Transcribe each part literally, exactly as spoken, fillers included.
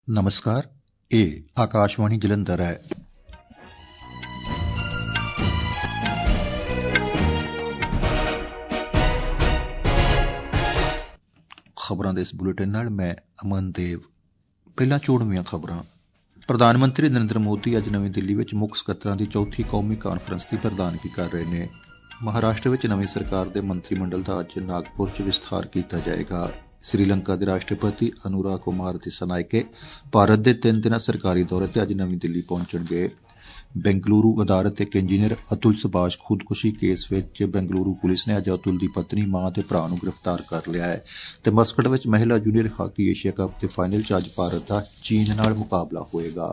नमस्कार, ये आकाशवाणी जलंधर है। खबरां दे इस बुलेटिन नाल मैं अमन देव। ਪਹਿਲਾਂ ਚੋਣਵੀਆਂ ਖਬਰਾਂ। ਪ੍ਰਧਾਨ ਮੰਤਰੀ ਨਰਿੰਦਰ ਮੋਦੀ ਅੱਜ ਨਵੀਂ ਦਿੱਲੀ ਵਿੱਚ ਮੁੱਖ ਸਕੱਤਰਾਂ ਦੀ ਚੌਥੀ ਕੌਮੀ ਕਾਨਫਰੰਸ ਦੀ ਪ੍ਰਧਾਨਗੀ ਕਰ ਰਹੇ ਨੇ। ਮਹਾਰਾਸ਼ਟਰ ਵਿੱਚ ਨਵੀਂ ਸਰਕਾਰ ਦੇ ਮੰਤਰੀ ਮੰਡਲ ਦਾ ਅੱਜ ਨਾਗਪੁਰ 'ਚ ਵਿਸਥਾਰ ਕੀਤਾ ਜਾਏਗਾ। ਸ੍ਰੀਲੰਕਾ ਦੇ ਰਾਸ਼ਟਰਪਤੀ ਅਨੁਰਾਗ ਕੁਮਾਰ ਦਿਸਾਨਾਇਕੇ ਭਾਰਤ ਦੇ ਤਿੰਨ ਦਿਨਾਂ ਸਰਕਾਰੀ ਦੌਰੇ ਤੇ ਅੱਜ ਨਵੀਂ ਦਿੱਲੀ ਪਹੁੰਚਣਗੇ। ਬੈਂਗਲੁਰੂ ਅਦਾਲਤ ਇੱਕ ਇੰਜੀਨੀਅਰ ਅਤੁਲ ਸੁਭਾਸ਼ ਖੁਦਕੁਸ਼ੀ ਕੇਸ ਵਿੱਚ ਬੈਂਗਲੁਰੂ ਪੁਲਿਸ ਨੇ ਅੱਜ ਅਤੁਲ ਦੀ ਪਤਨੀ, ਮਾਂ ਤੇ ਭਰਾ ਨੂੰ ਗ੍ਰਿਫਤਾਰ ਕਰ ਲਿਆ ਹੈ ਤੇ ਮਸਕਟ ਵਿੱਚ ਮਹਿਲਾ ਜੂਨੀਅਰ ਹਾਕੀ ਏਸ਼ੀਆ ਕੱਪ ਦੇ ਫਾਈਨਲ 'ਚ ਅੱਜ ਭਾਰਤ ਦਾ ਚੀਨ ਨਾਲ ਮੁਕਾਬਲਾ ਹੋਏਗਾ।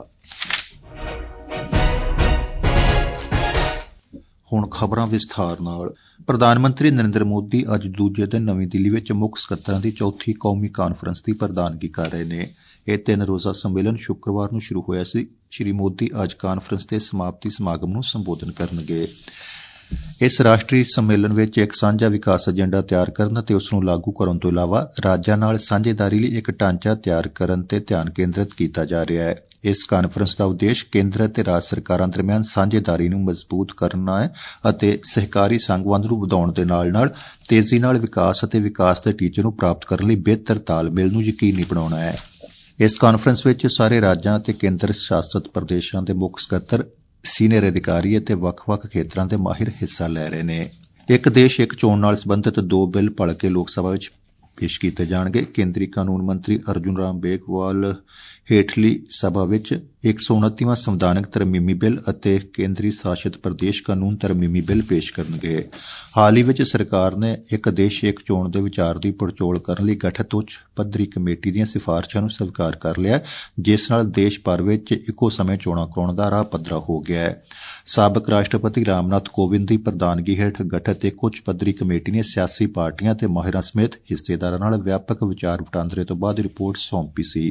ਹੁਣ ਖਬਰਾਂ ਵਿਸਥਾਰ ਨਾਲ। ਪ੍ਰਧਾਨ ਮੰਤਰੀ ਨਰਿੰਦਰ ਮੋਦੀ ਅੱਜ ਦੂਜੇ ਦਿਨ ਨਵੀਂ ਦਿੱਲੀ ਵਿੱਚ ਮੁੱਖ ਸਕੱਤਰਾਂ ਦੀ ਚੌਥੀ ਕੌਮੀ ਕਾਨਫਰੰਸ ਦੀ ਪ੍ਰਧਾਨਗੀ ਕਰ ਰਹੇ ਨੇ। ਇਹ ਤਿੰਨ ਰੋਜ਼ਾ ਸੰਮੇਲਨ ਸ਼ੁੱਕਰਵਾਰ ਨੂੰ ਸ਼ੁਰੂ ਹੋਇਆ ਸੀ। ਸ਼੍ਰੀ ਮੋਦੀ ਅੱਜ ਕਾਨਫਰੰਸ ਦੇ ਸਮਾਪਤੀ ਸਮਾਗਮ ਨੂੰ ਸੰਬੋਧਨ ਕਰਨਗੇ। ਇਸ ਰਾਸ਼ਟਰੀ ਸੰਮੇਲਨ ਵਿੱਚ ਇੱਕ ਸਾਂਝਾ ਵਿਕਾਸ ਏਜੰਡਾ ਤਿਆਰ ਕਰਨ ਅਤੇ ਉਸ ਨੂੰ ਲਾਗੂ ਕਰਨ ਤੋਂ ਇਲਾਵਾ ਰਾਜਾਂ ਨਾਲ ਸਾਂਝੇਦਾਰੀ ਲਈ ਇੱਕ ਢਾਂਚਾ ਤਿਆਰ ਕਰਨ ਤੇ ਧਿਆਨ ਕੇਂਦਰਿਤ ਕੀਤਾ ਜਾ ਰਿਹਾ ਹੈ। ਇਸ ਕਾਨਫਰੰਸ ਦਾ ਉਦੇਸ਼ ਕੇਂਦਰ ਅਤੇ ਰਾਜ ਸਰਕਾਰਾਂ ਦਰਮਿਆਨ ਸਾਂਝੇਦਾਰੀ ਨੂੰ ਮਜ਼ਬੂਤ ਕਰਨਾ ਹੈ ਅਤੇ ਸਹਿਕਾਰੀ ਸੰਘਵਾਦ ਨੂੰ ਵਧਾਉਣ ਦੇ ਨਾਲ-ਨਾਲ ਤੇਜ਼ੀ ਨਾਲ ਵਿਕਾਸ ਅਤੇ ਵਿਕਾਸ ਦੇ ਟੀਚੇ ਨੂੰ ਪ੍ਰਾਪਤ ਕਰਨ ਲਈ ਬਿਹਤਰ ਤਾਲਮੇਲ ਨੂੰ ਯਕੀਨੀ ਬਣਾਉਣਾ ਹੈ। ਇਸ ਕਾਨਫਰੰਸ ਵਿੱਚ ਸਾਰੇ ਰਾਜਾਂ ਅਤੇ ਕੇਂਦਰ ਸ਼ਾਸਤ ਪ੍ਰਦੇਸ਼ਾਂ ਦੇ ਮੁੱਖ ਸਕੱਤਰ, ਸੀਨੀਅਰ ਅਧਿਕਾਰੀ ਅਤੇ ਵੱਖ-ਵੱਖ ਖੇਤਰਾਂ ਦੇ ਮਾਹਿਰ ਹਿੱਸਾ ਲੈ ਰਹੇ ਨੇ। ਇੱਕ ਦੇਸ਼ ਇੱਕ ਚੋਣ ਨਾਲ ਸੰਬੰਧਿਤ ਦੋ ਬਿੱਲ ਭਲਕੇ ਲੋਕ ਸਭਾ ਵਿੱਚ ਪੇਸ਼ ਕੀਤੇ ਜਾਣਗੇ। ਕੇਂਦਰੀ ਕਾਨੂੰਨ ਮੰਤਰੀ ਅਰਜੁਨ ਰਾਮ ਮੇਘਵਾਲ ਹੇਠਲੀ ਸਭਾ ਵਿੱਚ ਇੱਕ ਸੌ ਉਨੱਤੀਵਾਂ ਸੰਵਿਧਾਨਕ ਤਰਮੀਮੀ ਬਿੱਲ ਅਤੇ ਕੇਂਦਰੀ ਸ਼ਾਸਿਤ ਪ੍ਰਦੇਸ਼ ਕਾਨੂੰਨ ਤਰਮੀਮੀ ਬਿੱਲ ਪੇਸ਼ ਕਰਨਗੇ। ਹਾਲ ਹੀ ਵਿੱਚ ਸਰਕਾਰ ਨੇ ਇੱਕ ਦੇਸ਼ ਇੱਕ ਚੋਣ ਦੇ ਵਿਚਾਰ ਦੀ ਪੜਚੋਲ ਕਰਨ ਲਈ ਗਠਿਤ ਉੱਚ ਪੱਧਰੀ ਕਮੇਟੀ ਦੀਆਂ ਸਿਫਾਰਸ਼ਾਂ ਨੂੰ ਸਵੀਕਾਰ ਕਰ ਲਿਆ, ਜਿਸ ਨਾਲ ਦੇਸ਼ ਭਰ ਵਿੱਚ ਇੱਕੋ ਸਮੇਂ ਚੋਣਾਂ ਕਰਾਉਣ ਦਾ ਰਾਹ ਪੱਧਰਾ ਹੋ ਗਿਆ ਹੈ। ਸਾਬਕ ਰਾਸ਼ਟਰਪਤੀ ਰਾਮਨਾਥ ਕੋਵਿੰਦ ਦੀ ਪ੍ਰਧਾਨਗੀ ਹੇਠ ਗਠਿਤ ਇੱਕ ਉੱਚ ਪੱਧਰੀ ਕਮੇਟੀ ਨੇ ਸਿਆਸੀ ਪਾਰਟੀਆਂ ਤੇ ਮਾਹਿਰਾਂ ਸਮੇਤ ਹਿੱਸੇਦਾਰਾਂ ਨਾਲ ਵਿਆਪਕ ਵਿਚਾਰ ਵਟਾਂਦਰੇ ਤੋਂ ਬਾਅਦ ਰਿਪੋਰਟ ਸੌਂਪੀ ਸੀ।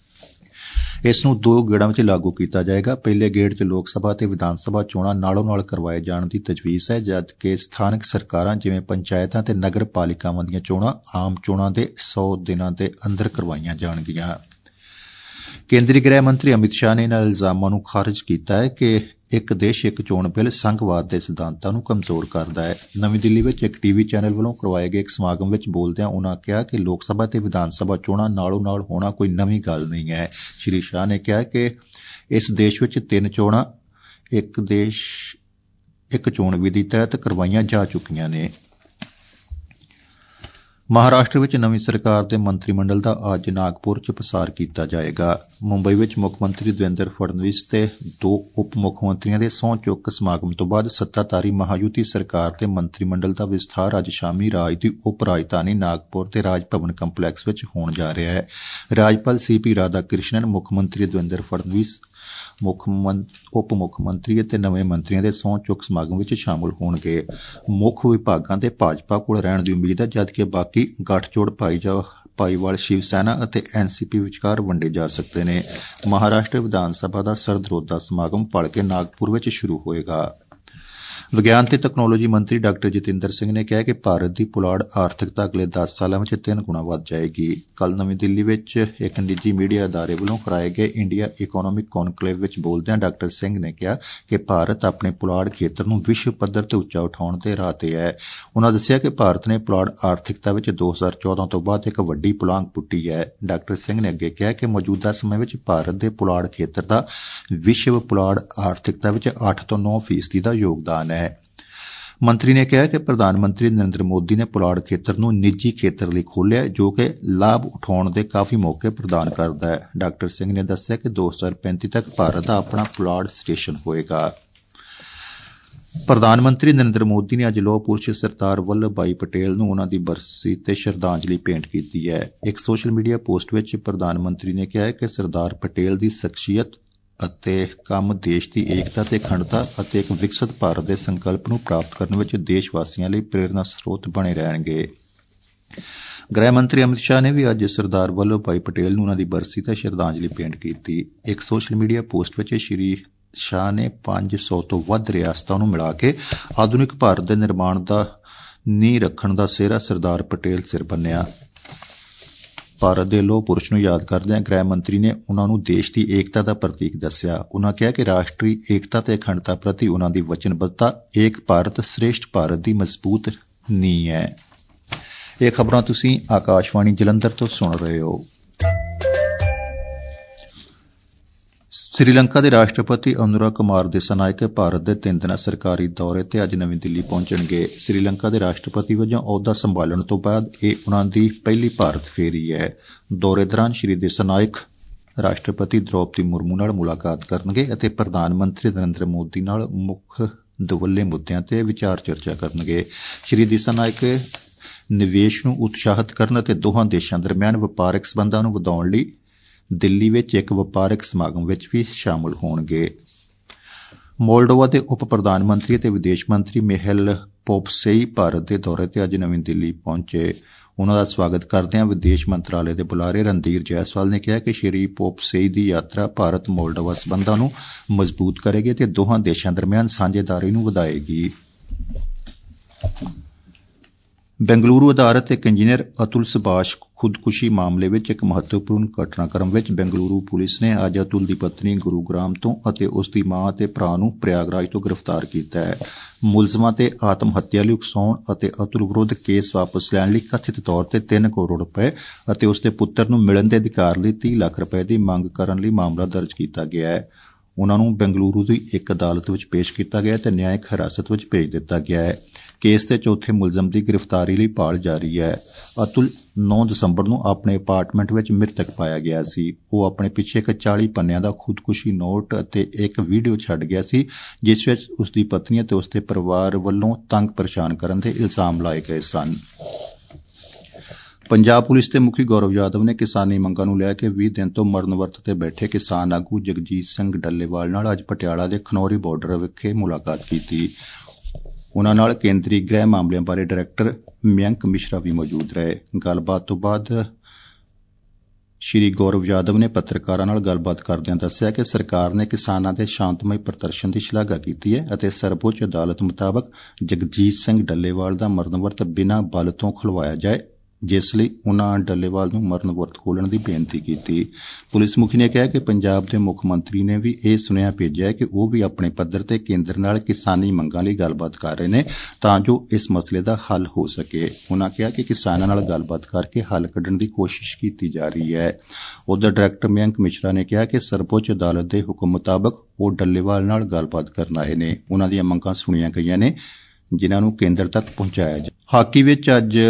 ਇਸ ਨੂੰ ਦੋ ਗੇੜਾਂ ਵਿੱਚ ਲਾਗੂ ਕੀਤਾ ਜਾਏਗਾ। ਪਹਿਲੇ ਗੇੜ 'ਚ ਲੋਕ ਸਭਾ ਤੇ ਵਿਧਾਨ ਸਭਾ ਚੋਣਾਂ ਨਾਲੋਂ ਨਾਲ ਕਰਵਾਏ ਜਾਣ ਦੀ ਤਜਵੀਜ਼ ਹੈ, ਜਦਕਿ ਸਥਾਨਕ ਸਰਕਾਰਾਂ ਜਿਵੇਂ ਪੰਚਾਇਤਾਂ ਤੇ ਨਗਰ ਪਾਲਿਕਾਵਾਂ ਦੀਆਂ ਚੋਣਾਂ ਆਮ ਚੋਣਾਂ ਦੇ ਸੌ ਦਿਨਾਂ ਦੇ ਅੰਦਰ ਕਰਵਾਈਆਂ ਜਾਣਗੀਆਂ। ਕੇਂਦਰੀ ਗ੍ਰਹਿ ਮੰਤਰੀ ਅਮਿਤ ਸ਼ਾਹ ਨੇ ਇਨ੍ਹਾਂ ਇਲਜ਼ਾਮਾਂ ਨੂੰ ਖਾਰਜ ਕੀਤਾ ਹੈ ਕਿ ਇੱਕ ਦੇਸ਼ ਇੱਕ ਚੋਣ ਬਿੱਲ ਸੰਘਵਾਦ ਦੇ ਸਿਧਾਂਤਾਂ ਨੂੰ ਕਮਜ਼ੋਰ ਕਰਦਾ ਹੈ। ਨਵੀਂ ਦਿੱਲੀ ਵਿੱਚ ਇੱਕ ਟੀਵੀ ਚੈਨਲ ਵੱਲੋਂ ਕਰਵਾਏ ਗਏ ਇੱਕ ਸਮਾਗਮ ਵਿੱਚ ਬੋਲਦਿਆਂ ਉਨ੍ਹਾਂ ਕਿਹਾ ਕਿ ਲੋਕ ਸਭਾ ਤੇ ਵਿਧਾਨ ਸਭਾ ਚੋਣਾਂ ਨਾਲੋਂ ਨਾਲ ਹੋਣਾ ਕੋਈ ਨਵੀਂ ਗੱਲ ਨਹੀਂ ਹੈ। ਸ਼੍ਰੀ ਸ਼ਾਹ ਨੇ ਕਿਹਾ ਕਿ ਇਸ ਦੇਸ਼ ਵਿੱਚ ਤਿੰਨ ਚੋਣਾਂ ਇੱਕ ਦੇਸ਼ ਇੱਕ ਚੋਣ ਵਿਧੀ ਤਹਿਤ ਕਰਵਾਈਆਂ ਜਾ ਚੁੱਕੀਆਂ ਨੇ। ਮਹਾਰਾਸ਼ਟਰ ਵਿੱਚ ਨਵੀਂ ਸਰਕਾਰ ਦੇ ਮੰਤਰੀ ਮੰਡਲ ਦਾ ਅੱਜ ਨਾਗਪੁਰ 'ਚ ਪਸਾਰ ਕੀਤਾ ਜਾਏਗਾ। ਮੁੰਬਈ ਵਿੱਚ ਮੁੱਖ ਮੰਤਰੀ ਦੇਵੇਂਦਰ ਫੜਨਵੀਸ ਤੇ ਦੋ ਉਪ ਮੁੱਖ ਮੰਤਰੀਆਂ ਦੇ ਸਹੁੰ ਚੁੱਕ ਸਮਾਗਮ ਤੋਂ ਬਾਅਦ ਸੱਤਾਧਾਰੀ ਮਹਾਯੁਤੀ ਸਰਕਾਰ ਦੇ ਮੰਤਰੀ ਮੰਡਲ ਦਾ ਵਿਸਥਾਰ ਅੱਜ ਸ਼ਾਮੀ ਰਾਜ ਦੀ ਉਪ ਰਾਜਧਾਨੀ ਨਾਗਪੁਰ ਦੇ ਰਾਜ ਭਵਨ ਕੰਪਲੈਕਸ ਵਿੱਚ ਹੋਣ ਜਾ ਰਿਹਾ ਹੈ। ਰਾਜਪਾਲ ਸੀ ਪੀ ਰਾਧਾ ਕ੍ਰਿਸ਼ਨਨ, ਮੁੱਖ ਮੰਤਰੀ ਦੇਵੇਂਦਰ ਫੜਨਵੀਸ, ਮੁੱਖ ਉਪ ਮੁੱਖ ਮੰਤਰੀ ਅਤੇ ਨਵੇਂ ਮੰਤਰੀਆਂ ਦੇ ਸਹੁੰ ਚੁੱਕ ਸਮਾਗਮ ਵਿੱਚ ਸ਼ਾਮਲ ਹੋਣਗੇ। ਮੁੱਖ ਵਿਭਾਗਾਂ ਦੇ ਭਾਜਪਾ ਕੋਲ ਰਹਿਣ ਦੀ ਉਮੀਦ ਹੈ, ਜਦਕਿ ਬਾਕੀ ਗੱਠਜੋੜ ਭਾਈਵਾਲ ਸ਼ਿਵ ਸੈਨਾ ਅਤੇ ਐਨ ਸੀ ਪੀ ਵਿਚਕਾਰ ਵੰਡੇ ਜਾ ਸਕਦੇ ਨੇ। ਮਹਾਰਾਸ਼ਟਰ ਵਿਧਾਨ ਸਭਾ ਦਾ ਸਰਦ-ਰੋਦਾ ਸਮਾਗਮ ਭਲਕੇ ਨਾਗਪੁਰ ਵਿੱਚ ਸ਼ੁਰੂ ਹੋਏਗਾ। ਵਿਗਿਆਨ ਤੇ ਤਕਨਾਲੋਜੀ ਮੰਤਰੀ ਡਾਕਟਰ ਜਤਿੰਦਰ ਸਿੰਘ ਨੇ ਕਿਹਾ ਕਿ ਭਾਰਤ ਦੀ ਪੁਲਾੜ ਆਰਥਿਕਤਾ ਅਗਲੇ ਦਸ ਸਾਲਾਂ ਵਿੱਚ ਤਿੰਨ ਗੁਣਾ ਵੱਧ ਜਾਏਗੀ। ਕੱਲ੍ਹ ਨਵੀਂ ਦਿੱਲੀ ਵਿੱਚ ਇੱਕ ਨਿੱਜੀ ਮੀਡੀਆ ਅਦਾਰੇ ਵੱਲੋਂ ਕਰਾਏ ਗਏ ਇੰਡੀਆ ਇਕੋਨੋਮਿਕ ਕੌਨਕਲੇਵ ਵਿੱਚ ਬੋਲਦਿਆਂ ਡਾਕਟਰ ਸਿੰਘ ਨੇ ਕਿਹਾ ਕਿ ਭਾਰਤ ਆਪਣੇ ਪੁਲਾੜ ਖੇਤਰ ਨੂੰ ਵਿਸ਼ਵ ਪੱਧਰ ਤੇ ਉੱਚਾ ਉਠਾਉਣ ਦੇ ਰਾਹ ਤੇ ਹੈ। ਉਨ੍ਹਾਂ ਦੱਸਿਆ ਕਿ ਭਾਰਤ ਨੇ ਪੁਲਾੜ ਆਰਥਿਕਤਾ ਵਿੱਚ ਦੋ ਹਜ਼ਾਰ ਚੌਦਾਂ ਤੋਂ ਬਾਅਦ ਇੱਕ ਵੱਡੀ ਪੁਲਾਂਘ ਪੁੱਟੀ ਹੈ। ਡਾਕਟਰ ਸਿੰਘ ਨੇ ਅੱਗੇ ਕਿਹਾ ਕਿ ਮੌਜੂਦਾ ਸਮੇਂ ਵਿੱਚ ਭਾਰਤ ਦੇ ਪੁਲਾੜ ਖੇਤਰ ਦਾ ਵਿਸ਼ਵ ਪੁਲਾੜ ਆਰਥਿਕਤਾ ਵਿੱਚ ਅੱਠ ਤੋਂ ਨੌ ਫੀਸਦੀ ਦਾ ਯੋਗਦਾਨ ਹੈ। ਮੰਤਰੀ ਨੇ ਕਿਹਾ ਕਿ ਪ੍ਰਧਾਨ ਮੰਤਰੀ ਨਰਿੰਦਰ ਮੋਦੀ ਨੇ ਪੁਲਾੜ ਖੇਤਰ ਨੂੰ ਨਿੱਜੀ ਖੇਤਰ ਲਈ ਖੋਲ੍ਹਿਆ, ਜੋ ਕਿ ਲਾਭ ਉਠਾਉਣ ਦੇ ਕਾਫੀ ਮੌਕੇ ਪ੍ਰਦਾਨ ਕਰਦਾ ਹੈ। ਡਾਕਟਰ ਸਿੰਘ ਨੇ ਦੱਸਿਆ ਕਿ ਦੋ ਹਜ਼ਾਰ ਪੈਂਤੀ ਤੱਕ ਭਾਰਤ ਦਾ ਆਪਣਾ ਪੁਲਾੜ ਸਟੇਸ਼ਨ ਹੋਏਗਾ। ਪ੍ਰਧਾਨ ਮੰਤਰੀ ਨਰਿੰਦਰ ਮੋਦੀ ਨੇ ਅੱਜ ਲੋਹ ਪੁਰਸ਼ ਸਰਦਾਰ ਵੱਲਭ ਭਾਈ ਪਟੇਲ ਨੂੰ ਉਨ੍ਹਾਂ ਦੀ ਬਰਸੀ ਤੇ ਸ਼ਰਧਾਂਜਲੀ ਭੇਂਟ ਕੀਤੀ ਹੈ। ਇੱਕ ਸੋਸ਼ਲ ਮੀਡੀਆ ਪੋਸਟ ਵਿੱਚ ਪ੍ਰਧਾਨ ਮੰਤਰੀ ਨੇ ਕਿਹਾ ਕਿ ਸਰਦਾਰ ਪਟੇਲ ਦੀ ਸ਼ਖਸੀਅਤ ਅਤੇ ਕੰਮ ਦੇਸ਼ ਦੀ ਏਕਤਾ ਤੇ ਅਖੰਡਤਾ ਅਤੇ ਇੱਕ ਵਿਕਸਿਤ ਭਾਰਤ ਦੇ ਸੰਕਲਪ ਨੂੰ ਪ੍ਰਾਪਤ ਕਰਨ ਵਿੱਚ ਦੇਸ਼ ਵਾਸੀਆਂ ਲਈ ਪ੍ਰੇਰਨਾ ਸਰੋਤ ਬਣੇ ਰਹਿਣਗੇ। ਗ੍ਰਹਿ ਮੰਤਰੀ ਅਮਿਤ ਸ਼ਾਹ ਨੇ ਵੀ ਅੱਜ ਸਰਦਾਰ ਵੱਲਭ ਭਾਈ ਪਟੇਲ ਨੂੰ ਉਨ੍ਹਾਂ ਦੀ ਬਰਸੀ ਤੇ ਸ਼ਰਧਾਂਜਲੀ ਭੇਂਟ ਕੀਤੀ। ਇੱਕ ਸੋਸ਼ਲ ਮੀਡੀਆ ਪੋਸਟ ਵਿੱਚ ਸ਼੍ਰੀ ਸ਼ਾਹ ਨੇ ਪੰਜ ਸੌ ਤੋਂ ਵੱਧ ਰਿਆਸਤਾਂ ਨੂੰ ਮਿਲਾ ਕੇ ਆਧੁਨਿਕ ਭਾਰਤ ਦੇ ਨਿਰਮਾਣ ਦਾ ਨੀਂਹ ਰੱਖਣ ਦਾ ਸਿਹਰਾ ਸਰਦਾਰ ਪਟੇਲ ਸਿਰ ਬੰਨਿਆ। ਭਾਰਤ ਦੇ ਲੋਹ ਪੁਰਸ਼ ਨੂੰ ਯਾਦ ਕਰਦਿਆਂ ਗ੍ਰਹਿ ਮੰਤਰੀ ਨੇ ਉਨ੍ਹਾਂ ਨੂੰ ਦੇਸ਼ ਦੀ ਏਕਤਾ ਦਾ ਪ੍ਰਤੀਕ ਦੱਸਿਆ। ਉਨ੍ਹਾਂ ਕਿਹਾ ਕਿ ਰਾਸ਼ਟਰੀ ਏਕਤਾ ਤੇ ਅਖੰਡਤਾ ਪ੍ਰਤੀ ਉਨ੍ਹਾਂ ਦੀ ਵਚਨਬੱਧਤਾ ਏਕ ਭਾਰਤ ਸ੍ਰੇਸ਼ਠ ਭਾਰਤ ਦੀ ਮਜ਼ਬੂਤ ਨੀਂਹ ਹੈ। ਇਹ ਖਬਰਾਂ ਤੁਸੀਂ ਆਕਾਸ਼ਵਾਣੀ ਜਲੰਧਰ ਤੋਂ ਸੁਣ ਰਹੇ ਹੋ। ਸ੍ਰੀਲੰਕਾ ਦੇ ਰਾਸ਼ਟਰਪਤੀ ਅਨੁਰਾ ਕੁਮਾਰ ਦਿਸਾਨਾਇਕੇ ਭਾਰਤ ਦੇ ਤਿੰਨ ਦਿਨਾਂ ਸਰਕਾਰੀ ਦੌਰੇ ਤੇ ਅੱਜ ਨਵੀਂ ਦਿੱਲੀ ਪਹੁੰਚਣਗੇ। ਸ੍ਰੀਲੰਕਾ ਦੇ ਰਾਸ਼ਟਰਪਤੀ ਵਜੋਂ ਅਹੁਦਾ ਸੰਭਾਲਣ ਤੋਂ ਬਾਅਦ ਇਹ ਉਨ੍ਹਾਂ ਦੀ ਪਹਿਲੀ ਭਾਰਤ ਫੇਰੀ ਹੈ। ਦੌਰੇ ਦੌਰਾਨ ਸ਼੍ਰੀ ਦਿਸਾਨਾਇਕ ਰਾਸ਼ਟਰਪਤੀ ਦ੍ਰੌਪਦੀ ਮੁਰਮੂ ਨਾਲ ਮੁਲਾਕਾਤ ਕਰਨਗੇ ਅਤੇ ਪ੍ਰਧਾਨ ਮੰਤਰੀ ਨਰਿੰਦਰ ਮੋਦੀ ਨਾਲ ਮੁੱਖ ਦੁਵੱਲੇ ਮੁੱਦਿਆਂ ਤੇ ਵਿਚਾਰ ਚਰਚਾ ਕਰਨਗੇ। ਸ਼੍ਰੀ ਦਿਸਾਨਾਇਕ ਨਿਵੇਸ਼ ਨੂੰ ਉਤਸ਼ਾਹਿਤ ਕਰਨ ਅਤੇ ਦੋਹਾਂ ਦੇਸ਼ਾਂ ਦਰਮਿਆਨ ਵਪਾਰਕ ਸਬੰਧਾਂ ਨੂੰ ਵਧਾਉਣ ਲਈ ਦਿੱਲੀ ਵਿੱਚ ਇੱਕ ਵਪਾਰਕ ਸਮਾਗਮ ਵਿੱਚ ਵੀ ਸ਼ਾਮਲ ਹੋਣਗੇ। ਮੋਲਡੋਵਾ ਦੇ ਉਪ ਪ੍ਰਧਾਨ ਮੰਤਰੀ ਅਤੇ ਵਿਦੇਸ਼ ਮੰਤਰੀ ਮਿਹਲ ਪੋਪਸੇਈ ਭਾਰਤ ਦੇ ਦੌਰੇ ਤੇ ਅੱਜ ਨਵੀਂ ਦਿੱਲੀ ਪਹੁੰਚੇ। ਉਨ੍ਹਾਂ ਦਾ ਸਵਾਗਤ ਕਰਦਿਆਂ ਵਿਦੇਸ਼ ਮੰਤਰਾਲੇ ਦੇ ਬੁਲਾਰੇ ਰਣਧੀਰ ਜੈਸਵਾਲ ਨੇ ਕਿਹਾ ਕਿ ਸ਼੍ਰੀ ਪੋਪਸੇਈ ਦੀ ਯਾਤਰਾ ਭਾਰਤ ਮੋਲਡੋਵਾ ਸਬੰਧਾਂ ਨੂੰ ਮਜ਼ਬੂਤ ਕਰੇਗੀ ਅਤੇ ਦੋਹਾਂ ਦੇਸ਼ਾਂ ਦਰਮਿਆਨ ਸਾਂਝੇਦਾਰੀ ਨੂੰ ਵਧਾਏਗੀ। ਬੈਂਗਲੁਰੂ ਅਦਾਲਤ ਇੱਕ ਇੰਜੀਨੀਅਰ ਅਤੁਲ ਸੁਭਾਸ਼ ਖੁਦਕੁਸ਼ੀ ਮਾਮਲੇ ਵਿੱਚ ਇੱਕ ਮਹੱਤਵਪੂਰਨ ਘਟਨਾਕ੍ਰਮ ਵਿੱਚ ਬੈਂਗਲੁਰੂ ਪੁਲਿਸ ਨੇ ਅੱਜ ਅਤੁਲ ਦੀ ਪਤਨੀ ਗੁਰੂਗ੍ਰਾਮ ਤੋਂ ਅਤੇ ਉਸ ਦੀ ਮਾਂ ਅਤੇ ਭਰਾ ਨੂੰ ਪ੍ਰਯਾਗਰਾਜ ਤੋਂ ਗ੍ਰਿਫਤਾਰ ਕੀਤਾ ਹੈ। ਮੁਲਜ਼ਮਾਂ ਤੇ ਆਤਮ ਹੱਤਿਆ ਲਈ ਉਕਸਾਉਣ ਅਤੇ ਅਤੁਲ ਵਿਰੁੱਧ ਕੇਸ ਵਾਪਸ ਲੈਣ ਲਈ ਕਥਿਤ ਤੌਰ ਤੇ ਤਿੰਨ ਕਰੋੜ ਰੁਪਏ ਅਤੇ ਉਸ ਦੇ ਪੁੱਤਰ ਨੂੰ ਮਿਲਣ ਦੇ ਅਧਿਕਾਰ ਲਈ ਤੀਹ ਲੱਖ ਰੁਪਏ ਦੀ ਮੰਗ ਕਰਨ ਲਈ ਮਾਮਲਾ ਦਰਜ ਕੀਤਾ ਗਿਆ ਹੈ। ਉਨ੍ਹਾਂ ਨੂੰ ਬੈਂਗਲੁਰੂ ਦੀ ਇੱਕ ਅਦਾਲਤ ਵਿੱਚ ਪੇਸ਼ ਕੀਤਾ ਗਿਆ ਅਤੇ ਨਿਆਇਕ ਹਿਰਾਸਤ ਵਿੱਚ ਭੇਜ ਦਿੱਤਾ ਗਿਆ ਹੈ। ਕੇਸ ਦੇ ਚੌਥੇ ਮੁਲਜ਼ਮ ਦੀ ਗ੍ਰਿਫਤਾਰੀ ਲਈ ਭਾਲ ਜਾਰੀ ਹੈ। ਅਤੁਲ ਨੌਂ ਦਸੰਬਰ ਨੂੰ ਆਪਣੇ ਅਪਾਰਟਮੈਂਟ ਵਿੱਚ ਮ੍ਰਿਤਕ ਪਾਇਆ ਗਿਆ ਸੀ। ਉਹ ਆਪਣੇ ਪਿੱਛੇ ਇੱਕ ਚਾਲੀ ਪੰਨਿਆਂ ਦਾ ਖੁਦਕੁਸ਼ੀ ਨੋਟ ਅਤੇ ਇੱਕ ਵੀਡੀਓ ਛੱਡ ਗਿਆ ਸੀ, ਜਿਸ ਵਿੱਚ ਉਸ ਦੀ ਪਤਨੀ ਅਤੇ ਉਸ ਦੇ ਪਰਿਵਾਰ ਵੱਲੋਂ ਤੰਗ ਪਰੇਸ਼ਾਨ ਕਰਨ ਦੇ ਇਲਜ਼ਾਮ ਲਾਏ ਗਏ ਸਨ। ਪੰਜਾਬ ਪੁਲਿਸ ਦੇ ਮੁਖੀ ਗੌਰਵ ਯਾਦਵ ਨੇ ਕਿਸਾਨੀ ਮੰਗਾਂ ਨੂੰ ਲੈ ਕੇ ਵੀਹ ਦਿਨ ਤੋਂ ਮਰਨ ਵਰਤ ਤੇ ਬੈਠੇ ਕਿਸਾਨ ਆਗੂ ਜਗਜੀਤ ਸਿੰਘ ਡੱਲੇਵਾਲ ਨਾਲ ਅੱਜ ਪਟਿਆਲਾ ਦੇ ਖਨੌਰੀ ਬਾਰਡਰ ਵਿਖੇ ਮੁਲਾਕਾਤ ਕੀਤੀ। ਉਨ੍ਹਾਂ ਨਾਲ ਕੇਂਦਰੀ ਗ੍ਰਹਿ ਮਾਮਲਿਆਂ ਬਾਰੇ ਡਾਇਰੈਕਟਰ ਮਯੰਕ ਮਿਸ਼ਰਾ ਵੀ ਮੌਜੂਦ ਰਹੇ। ਗੱਲਬਾਤ ਤੋਂ ਬਾਅਦ ਸ਼੍ਰੀ ਗੌਰਵ ਯਾਦਵ ਨੇ ਪੱਤਰਕਾਰਾਂ ਨਾਲ ਗੱਲਬਾਤ ਕਰਦਿਆਂ ਦੱਸਿਆ ਕਿ ਸਰਕਾਰ ਨੇ ਕਿਸਾਨਾਂ ਦੇ ਸ਼ਾਂਤਮਈ ਪ੍ਰਦਰਸ਼ਨ ਦੀ ਸ਼ਲਾਘਾ ਕੀਤੀ ਹੈ ਅਤੇ ਸਰਵਉੱਚ ਅਦਾਲਤ ਮੁਤਾਬਕ ਜਗਜੀਤ ਸਿੰਘ ਡੱਲੇਵਾਲ ਦਾ ਮਰਨ ਵਰਤ ਬਿਨਾਂ ਬਲ ਤੋਂ ਖੁਲਵਾਇਆ ਜਾਏ, ਜਿਸ ਲਈ ਉਨ੍ਹਾਂ ਡੱਲੇਵਾਲ ਨੂੰ ਮਰਨ ਵਰਤ ਖੋਲ੍ਹਣ ਦੀ ਬੇਨਤੀ ਕੀਤੀ। ਪੁਲਿਸ ਮੁਖੀ ਨੇ ਕਿਹਾ ਕਿ ਪੰਜਾਬ ਦੇ ਮੁੱਖ ਮੰਤਰੀ ਨੇ ਵੀ ਇਹ ਸੁਨੇਹਾ ਭੇਜਿਆ ਕਿ ਉਹ ਵੀ ਆਪਣੇ ਪੱਧਰ ਤੇ ਕੇਂਦਰ ਨਾਲ ਕਿਸਾਨੀ ਮੰਗਾਂ ਲਈ ਗੱਲਬਾਤ ਕਰ ਰਹੇ ਨੇ ਤਾਂ ਜੋ ਇਸ ਮਸਲੇ ਦਾ ਹੱਲ ਹੋ ਸਕੇ। ਉਨ੍ਹਾਂ ਕਿਹਾ ਕਿ ਕਿਸਾਨਾਂ ਨਾਲ ਗੱਲਬਾਤ ਕਰਕੇ ਹੱਲ ਕੱਢਣ ਦੀ ਕੋਸ਼ਿਸ਼ ਕੀਤੀ ਜਾ ਰਹੀ ਹੈ। ਉਧਰ ਡਾਇਰੈਕਟਰ ਮਯੰਕ ਮਿਸ਼ਰਾ ਨੇ ਕਿਹਾ ਕਿ ਸਰਵਉੱਚ ਅਦਾਲਤ ਦੇ ਹੁਕਮ ਮੁਤਾਬਕ ਉਹ ਡੱਲੇਵਾਲ ਨਾਲ ਗੱਲਬਾਤ ਕਰਨ ਆਏ ਨੇ। ਉਨ੍ਹਾਂ ਦੀਆਂ ਮੰਗਾਂ ਸੁਣੀਆਂ ਗਈਆਂ ਨੇ, ਜਿਨ੍ਹਾਂ ਨੂੰ ਕੇਂਦਰ ਤੱਕ ਪਹੁੰਚਾਇਆ ਜਾਏ। ਹਾਕੀ ਵਿੱਚ ਅੱਜ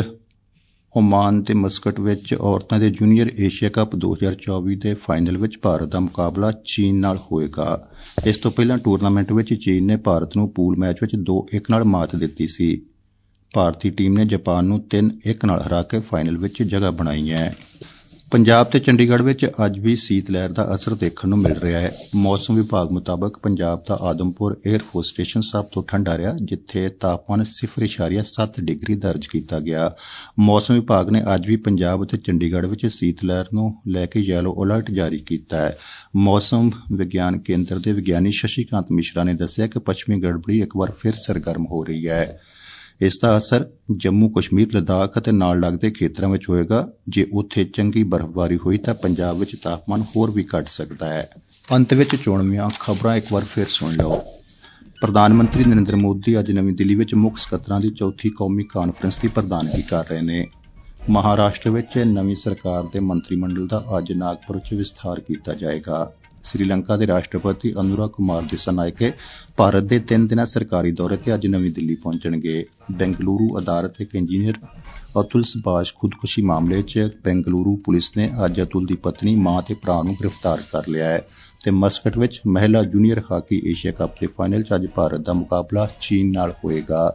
ਓਮਾਨ ਤੇ ਮਸਕਟ ਵਿੱਚ ਔਰਤਾਂ ਦੇ ਜੂਨੀਅਰ ਏਸ਼ੀਆ ਕੱਪ ਦੋ ਹਜ਼ਾਰ ਚੌਵੀ ਦੇ ਫਾਈਨਲ ਵਿੱਚ ਭਾਰਤ ਦਾ ਮੁਕਾਬਲਾ ਚੀਨ ਨਾਲ ਹੋਏਗਾ। ਇਸ ਤੋਂ ਪਹਿਲਾਂ ਟੂਰਨਾਮੈਂਟ ਵਿੱਚ ਚੀਨ ਨੇ ਭਾਰਤ ਨੂੰ ਪੂਲ ਮੈਚ ਵਿੱਚ ਦੋ ਇੱਕ ਨਾਲ ਮਾਤ ਦਿੱਤੀ ਸੀ। ਭਾਰਤੀ ਟੀਮ ਨੇ ਜਾਪਾਨ ਨੂੰ ਤਿੰਨ ਇੱਕ ਨਾਲ ਹਰਾ ਕੇ ਫਾਈਨਲ ਵਿੱਚ ਜਗ੍ਹਾ ਬਣਾਈ ਹੈ। ਪੰਜਾਬ ਤੇ ਚੰਡੀਗੜ੍ਹ ਵਿੱਚ ਅੱਜ ਵੀ ਸੀਤ ਲਹਿਰ ਦਾ ਅਸਰ ਦੇਖਣ ਨੂੰ ਮਿਲ ਰਿਹਾ ਹੈ। ਮੌਸਮ ਵਿਭਾਗ ਮੁਤਾਬਕ ਪੰਜਾਬ ਦਾ ਆਦਮਪੁਰ ਏਅਰਫੋਰਸ ਸਟੇਸ਼ਨ ਸਭ ਤੋਂ ਠੰਡਾ ਰਿਹਾ, ਜਿੱਥੇ ਤਾਪਮਾਨ ਸਿਫਰ ਇਸ਼ਾਰੀਆ ਸੱਤ ਡਿਗਰੀ ਦਰਜ ਕੀਤਾ ਗਿਆ। ਮੌਸਮ ਵਿਭਾਗ ਨੇ ਅੱਜ ਵੀ ਪੰਜਾਬ ਅਤੇ ਚੰਡੀਗੜ੍ਹ ਵਿੱਚ ਸੀਤ ਲਹਿਰ ਨੂੰ ਲੈ ਕੇ ਯੈਲੋ ਅਲਰਟ ਜਾਰੀ ਕੀਤਾ ਹੈ। ਮੌਸਮ ਵਿਗਿਆਨ ਕੇਂਦਰ ਦੇ ਵਿਗਿਆਨੀ ਸ਼ਸ਼ੀਕਾਂਤ ਮਿਸ਼ਰਾ ਨੇ ਦੱਸਿਆ ਕਿ ਪੱਛਮੀ ਗੜਬੜੀ ਇੱਕ ਵਾਰ ਫਿਰ ਸਰਗਰਮ ਹੋ ਰਹੀ ਹੈ। ਇਸ ਦਾ ਅਸਰ ਜੰਮੂ ਕਸ਼ਮੀਰ, ਲੱਦਾਖ ਅਤੇ ਨਾਲ ਲੱਗਦੇ ਖੇਤਰਾਂ ਵਿੱਚ ਹੋਏਗਾ। ਜੇ ਉੱਥੇ ਚੰਗੀ ਬਰਫ਼ਬਾਰੀ ਹੋਈ ਤਾਂ ਪੰਜਾਬ ਵਿੱਚ ਤਾਪਮਾਨ ਹੋਰ ਵੀ ਘਟ ਸਕਦਾ ਹੈ। ਅੰਤ ਵਿੱਚ ਚੋਣਵੀਆਂ ਖਬਰਾਂ ਇੱਕ ਵਾਰ ਫਿਰ ਸੁਣ ਲਓ। ਪ੍ਰਧਾਨ ਮੰਤਰੀ ਨਰਿੰਦਰ ਮੋਦੀ ਅੱਜ ਨਵੀਂ ਦਿੱਲੀ ਵਿੱਚ ਮੁੱਖ ਸਕੱਤਰਾਂ ਦੀ ਚੌਥੀ ਕੌਮੀ ਕਾਨਫਰੰਸ ਦੀ ਪ੍ਰਧਾਨਗੀ ਕਰ ਰਹੇ ਨੇ। ਮਹਾਰਾਸ਼ਟਰ ਵਿੱਚ ਨਵੀਂ ਸਰਕਾਰ ਦੇ ਮੰਤਰੀ ਮੰਡਲ ਦਾ ਅੱਜ ਨਾਗਪੁਰ ਵਿੱਚ ਵਿਸਥਾਰ ਕੀਤਾ ਜਾਏਗਾ। ਸ੍ਰੀਲੰਕਾ ਦੇ ਰਾਸ਼ਟਰਪਤੀ ਅਨੁਰਾ ਕੁਮਾਰ ਦਿਸਾਨਾਇਕੇ ਭਾਰਤ ਦੇ ਤਿੰਨ ਦਿਨਾਂ ਸਰਕਾਰੀ ਦੌਰੇ ਤੇ ਅੱਜ ਨਵੀਂ ਦਿੱਲੀ ਪਹੁੰਚਣਗੇ। ਬੈਂਗਲੁਰੂ ਅਦਾਲਤ ਇੱਕ ਇੰਜੀਨੀਅਰ ਅਤੁਲ ਸੁਭਾਸ਼ ਖੁਦਕੁਸ਼ੀ ਮਾਮਲੇ 'ਚ ਬੈਂਗਲੁਰੂ ਪੁਲਿਸ ਨੇ ਅੱਜ ਅਤੁਲ ਦੀ ਪਤਨੀ, ਮਾਂ ਤੇ ਭਰਾ ਨੂੰ ਗ੍ਰਿਫਤਾਰ ਕਰ ਲਿਆ ਹੈ ਤੇ ਮਸਕਟ ਵਿੱਚ ਮਹਿਲਾ ਜੂਨੀਅਰ ਹਾਕੀ ਏਸ਼ੀਆ ਕੱਪ ਦੇ ਫਾਈਨਲ 'ਚ ਅੱਜ ਭਾਰਤ ਦਾ ਮੁਕਾਬਲਾ ਚੀਨ ਨਾਲ ਹੋਏਗਾ।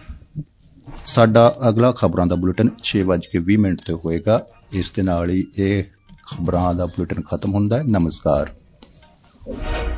ਸਾਡਾ ਅਗਲਾ ਖਬਰਾਂ ਦਾ ਬੁਲੇਟਿਨ ਛੇ ਵੱਜ ਕੇ ਵੀਹ ਮਿੰਟ ਤੇ ਹੋਏਗਾ। ਇਸ ਦੇ ਨਾਲ ਹੀ ਇਹ ਖਬਰਾਂ ਦਾ ਬੁਲੇਟਿਨ ਖਤਮ ਹੁੰਦਾ ਹੈ। ਨਮਸਕਾਰ।